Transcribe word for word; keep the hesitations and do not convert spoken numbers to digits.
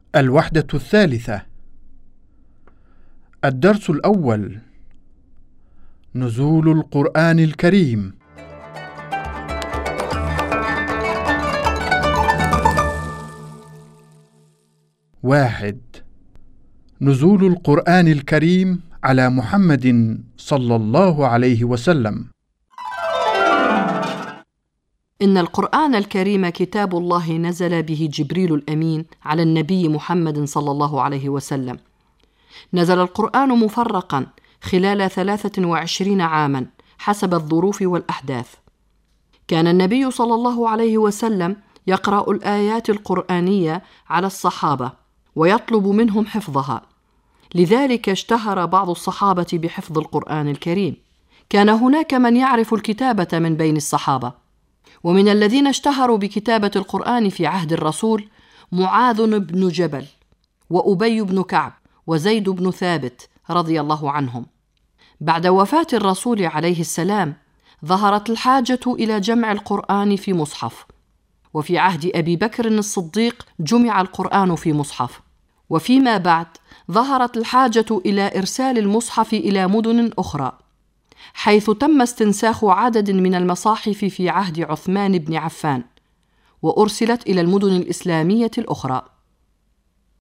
الوحدة الثالثة. الدرس الأول: نزول القرآن الكريم. واحد. نزول القرآن الكريم على محمد صلى الله عليه وسلم. إن القرآن الكريم كتاب الله نزل به جبريل الأمين على النبي محمد صلى الله عليه وسلم. نزل القرآن مفرقا خلال ثلاثة وعشرين عاما حسب الظروف والأحداث. كان النبي صلى الله عليه وسلم يقرأ الآيات القرآنية على الصحابة ويطلب منهم حفظها، لذلك اشتهر بعض الصحابة بحفظ القرآن الكريم. كان هناك من يعرف الكتابة من بين الصحابة، ومن الذين اشتهروا بكتابة القرآن في عهد الرسول معاذ بن جبل وأبي بن كعب وزيد بن ثابت رضي الله عنهم. بعد وفاة الرسول عليه السلام ظهرت الحاجة إلى جمع القرآن في مصحف، وفي عهد أبي بكر الصديق جمع القرآن في مصحف، وفيما بعد ظهرت الحاجة إلى إرسال المصحف إلى مدن أخرى، حيث تم استنساخ عدد من المصاحف في عهد عثمان بن عفان، وأرسلت إلى المدن الإسلامية الأخرى.